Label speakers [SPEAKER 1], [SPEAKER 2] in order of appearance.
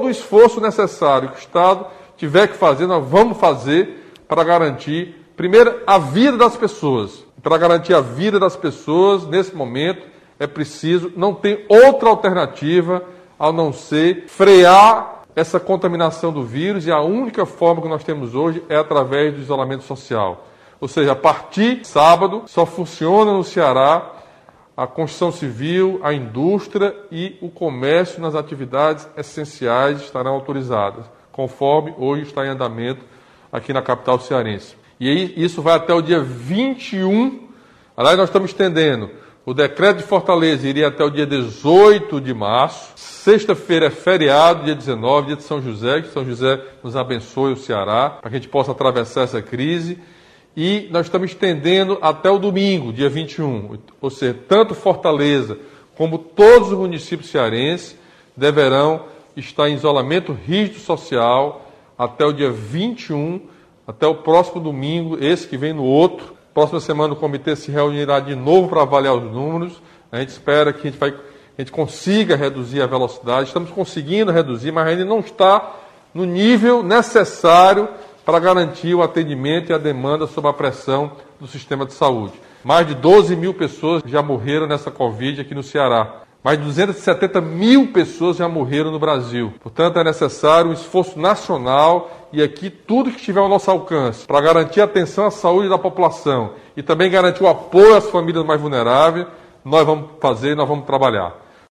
[SPEAKER 1] todo o esforço necessário que o Estado tiver que fazer, nós vamos fazer para garantir, primeiro, a vida das pessoas. Para garantir a vida das pessoas, nesse momento, é preciso, não tem outra alternativa a não ser frear essa contaminação do vírus, e a única forma que nós temos hoje é através do isolamento social. Ou seja, a partir de sábado, só funciona no Ceará a construção civil, a indústria e o comércio nas atividades essenciais estarão autorizadas, conforme hoje está em andamento aqui na capital cearense. E aí, isso vai até o dia 21. Aliás, nós estamos estendendo. O decreto de Fortaleza iria até o dia 18 de março. Sexta-feira é feriado, dia 19, dia de São José. Que São José nos abençoe o Ceará, para que a gente possa atravessar essa crise. E nós estamos estendendo até o domingo, dia 21. Ou seja, tanto Fortaleza como todos os municípios cearenses deverão estar em isolamento rígido social até o dia 21, até o próximo domingo, esse que vem no outro. Próxima semana o comitê se reunirá de novo para avaliar os números. A gente espera que a gente consiga reduzir a velocidade. Estamos conseguindo reduzir, mas ainda não está no nível necessário para garantir o atendimento e a demanda sob a pressão do sistema de saúde. Mais de 12 mil pessoas já morreram nessa Covid aqui no Ceará. Mais de 270 mil pessoas já morreram no Brasil. Portanto, é necessário um esforço nacional e aqui tudo que estiver ao nosso alcance para garantir a atenção à saúde da população e também garantir o apoio às famílias mais vulneráveis, nós vamos fazer e nós vamos trabalhar.